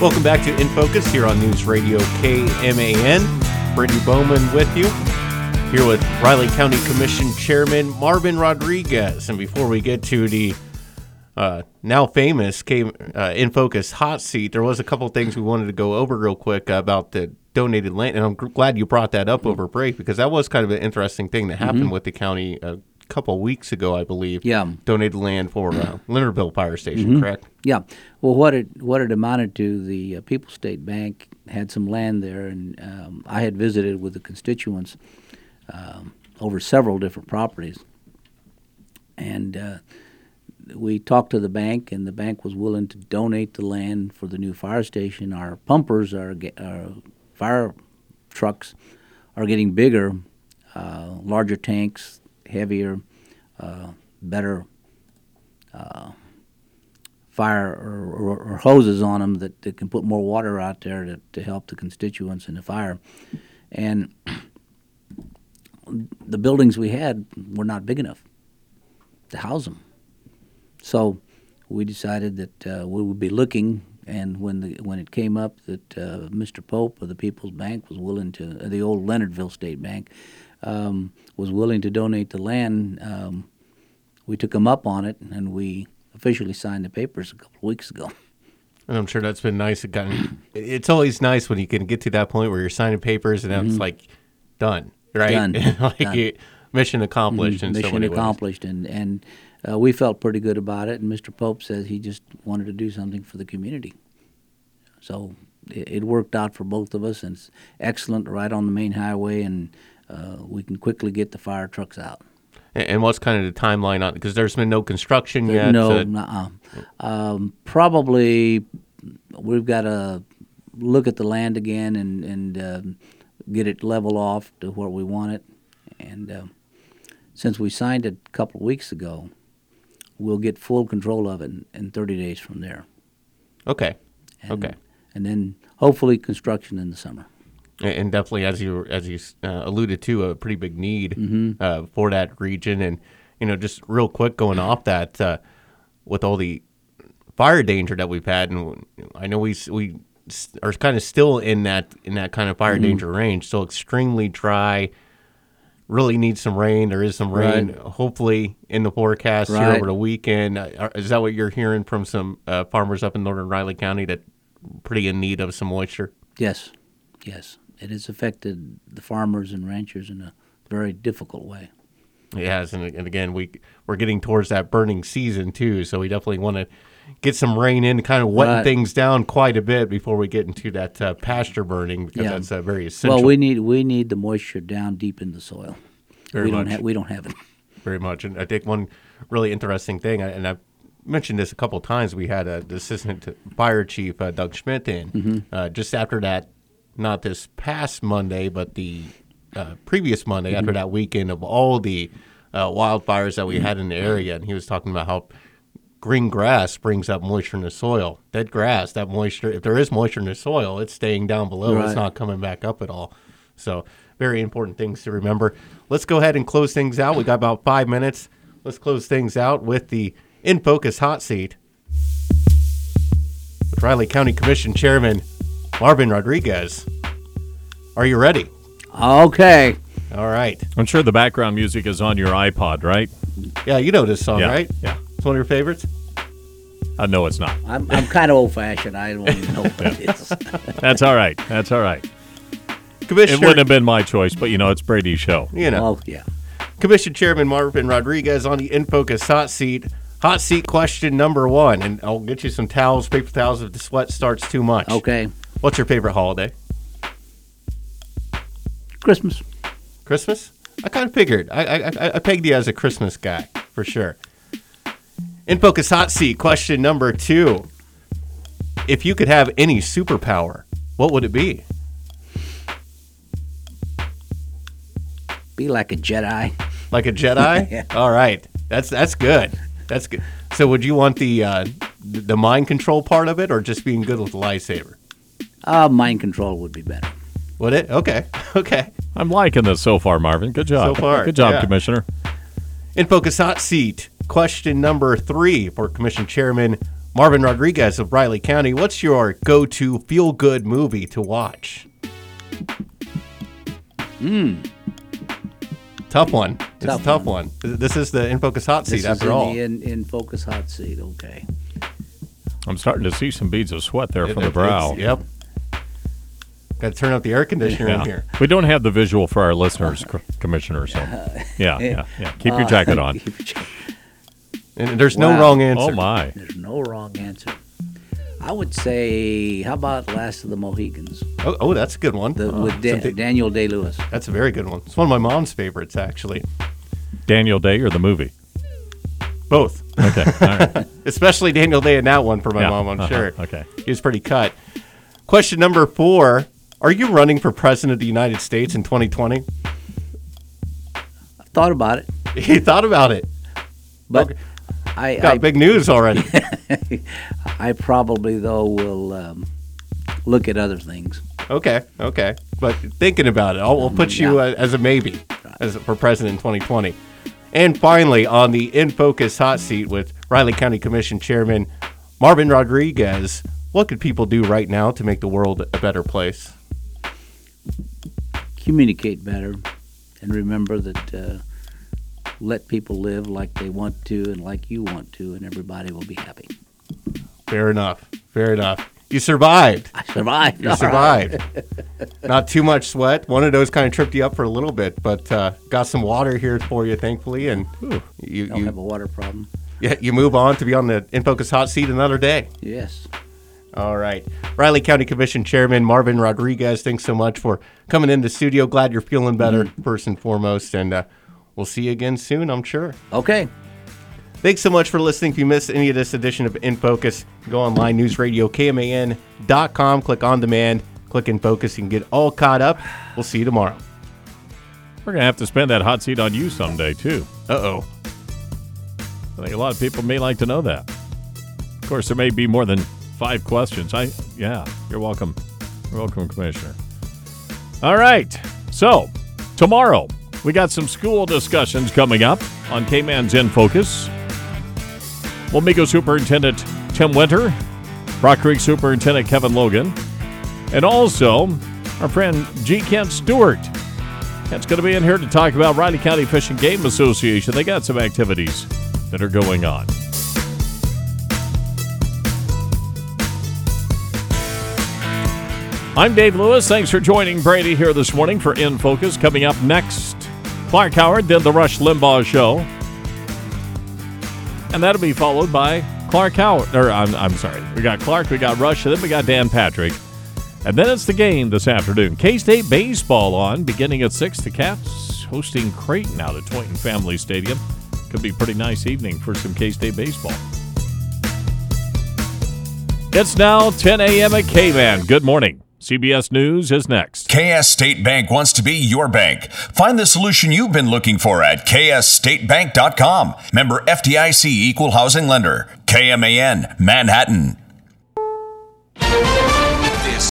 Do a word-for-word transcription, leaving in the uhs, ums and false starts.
Welcome back to In Focus here on News Radio K M A N. Brittany Bowman with you, here with Riley County Commission Chairman Marvin Rodriguez. And before we get to the uh, now famous K, uh, In Focus hot seat, there was a couple things we wanted to go over real quick about the donated land. And I'm g- glad you brought that up over break, because that was kind of an interesting thing that happened mm-hmm. with the county a couple weeks ago, I believe. Yeah. Donated land for uh, Leonardville Fire Station, mm-hmm. correct? Yeah. Well, what it what it amounted to, the uh, People's State Bank had some land there, and um, I had visited with the constituents um, over several different properties. And uh, we talked to the bank, and the bank was willing to donate the land for the new fire station. Our pumpers, our, our fire trucks are getting bigger, uh, larger tanks, heavier, uh, better uh, fire or, or, or hoses on them that, that can put more water out there to, to help the constituents in the fire. And the buildings we had were not big enough to house them. So we decided that uh, we would be looking, and when the when it came up that uh, Mister Pope of the People's Bank was willing to, uh, the old Leonardville State Bank, um, was willing to donate the land, um, we took him up on it, and we officially signed the papers a couple of weeks ago. And I'm sure that's been nice. It got, it's always nice when you can get to that point where you're signing papers and mm-hmm. it's like done, right? Done. like done. You, mission accomplished mm-hmm. in mission so many accomplished, ways. and and uh, we felt pretty good about it. And Mister Pope says he just wanted to do something for the community, so it, it worked out for both of us, and it's excellent, right on the main highway, and uh, we can quickly get the fire trucks out. And what's kind of the timeline on it? Because there's been no construction yet. No, uh, nuh-uh. Um, probably we've got to look at the land again and, and uh, get it level off to where we want it. And uh, since we signed it a couple of weeks ago, we'll get full control of it in, in thirty days from there. Okay. And, okay. And then hopefully construction in the summer. And definitely, as you as you uh, alluded to, a pretty big need mm-hmm. uh, for that region. And, you know, just real quick going off that, uh, with all the fire danger that we've had, and I know we we are kind of still in that in that kind of fire mm-hmm. danger range, still extremely dry, really needs some rain. There is some rain, right. hopefully, in the forecast right. here over the weekend. Uh, is that what you're hearing from some uh, farmers up in northern Riley County, that pretty in need of some moisture? Yes, yes. It has affected the farmers and ranchers in a very difficult way. It has, and, and again, we, we're getting towards that burning season, too, so we definitely want to get some rain in, kind of wetting right. things down quite a bit before we get into that uh, pasture burning, because yeah. that's uh, very essential. Well, we need we need the moisture down deep in the soil. Very we much. Don't ha- we don't have it. Very much, and I think one really interesting thing, and I've mentioned this a couple of times, we had uh, the Assistant Fire Chief, uh, Doug Schmidt, in mm-hmm. uh, just after that, not this past Monday, but the uh, previous Monday, mm-hmm. after that weekend of all the uh, wildfires that we had in the area. And he was talking about how green grass brings up moisture in the soil. Dead grass, that moisture, if there is moisture in the soil, it's staying down below. Right. It's not coming back up at all. So very important things to remember. Let's go ahead and close things out. We got about five minutes. Let's close things out with the In Focus hot seat with Riley County Commission Chairman Marvin Rodriguez. Are you ready? Okay. All right. I'm sure the background music is on your iPod, right? Yeah, you know this song, yeah, right? Yeah. It's one of your favorites? Uh, no, it's not. I'm I'm kind of old-fashioned. I don't even know what it is. That's all right. That's all right. Commissioner, it wouldn't have been my choice, but, you know, it's Brady's show. You know. Oh, yeah. Commission Chairman Marvin Rodriguez on the In Focus hot seat. Hot seat question number one, and I'll get you some towels, paper towels, if the sweat starts too much. Okay. What's your favorite holiday? Christmas. Christmas? I kind of figured. I, I I I pegged you as a Christmas guy, for sure. In Focus hot seat question number two. If you could have any superpower, what would it be? Be like a Jedi. Like a Jedi? Yeah. All right. That's that's good. That's good. So would you want the uh, the mind control part of it, or just being good with the lightsaber? Uh, mind control would be better. Would it? Okay. Okay. I'm liking this so far, Marvin. Good job. So far. Good job, yeah. Commissioner. In Focus hot seat question number three for Commission Chairman Marvin Rodriguez of Riley County, what's your go-to feel-good movie to watch? Hmm. Tough one. It's Tough a tough one. one. This is the In Focus Hot Seat This after is in all. The in, in Focus Hot Seat, okay. I'm starting to see some beads of sweat there It- from the it- brow. it's- Yep. Got to turn up the air conditioner in Yeah. here. We don't have the visual for our listeners, Co- Commissioner. So, yeah, yeah, yeah. Keep your jacket on. Keep your jacket- And there's no Wow. wrong answer. Oh my! There's no wrong answer. I would say, how about Last of the Mohicans Oh, oh, that's a good one. the, Oh, with Da- something- Daniel Day-Lewis? That's a very good one. It's one of my mom's favorites, actually. Daniel Day or the movie? Both. Okay, all right. Especially Daniel Day in that one for my Yeah, mom, I'm uh-huh, sure. okay. He was pretty cut. Question number four. Are you running for president of the United States in twenty twenty? I've thought about it, He thought about it. but Okay. I, Got I, big news already. I probably, though, will um, look at other things. Okay, okay. But thinking about it, I'll, we'll put you Yeah. uh, as a maybe as for president in twenty twenty. And finally, on the In Focus Hot Seat with Riley County Commission Chairman Marvin Rodriguez, what could people do right now to make the world a better place? Communicate better, and remember that uh, let people live like they want to and like you want to, and everybody will be happy. Fair enough. Fair enough. You survived. I survived. You All right. survived. Not too much sweat. One of those kind of tripped you up for a little bit, but uh, got some water here for you, thankfully, and you Don't have a you, water problem. yeah, you move on to be on the In Focus Hot Seat another day. Yes. All right. Riley County Commission Chairman Marvin Rodriguez, thanks so much for coming in the studio. Glad you're feeling better, first and foremost, and uh, we'll see you again soon, I'm sure. Okay. Thanks so much for listening. If you missed any of this edition of In Focus, go online, News Radio K M A N dot com, click on demand, click In Focus, you can get all caught up. We'll see you tomorrow. We're gonna have to spend that hot seat on you someday too. Uh-oh. I think a lot of people may like to know that. Of course, there may be more than five questions. I yeah, you're welcome. You're welcome, Commissioner. All right. So tomorrow we got some school discussions coming up on K-Man's In Focus. Wamego Superintendent Tim Winter, Rock Creek Superintendent Kevin Logan, and also our friend G. Kent Stewart. Kent's going to be in here to talk about Riley County Fish and Game Association. They got some activities that are going on. I'm Dave Lewis. Thanks for joining Brady here this morning for In Focus. Coming up next, Clark Howard, then the Rush Limbaugh Show. And that'll be followed by Clark Howard. Or I'm, I'm sorry. We got Clark, we got Rush, and then we got Dan Patrick. And then it's the game this afternoon. K-State baseball on, beginning at six. The Cats hosting Creighton out at Toynton Family Stadium. Could be a pretty nice evening for some K-State baseball. It's now ten a.m. at K-Man. Good morning. C B S News is next. K S State Bank wants to be your bank. Find the solution you've been looking for at K S state bank dot com. Member F D I C Equal Housing Lender. K M A N, Manhattan.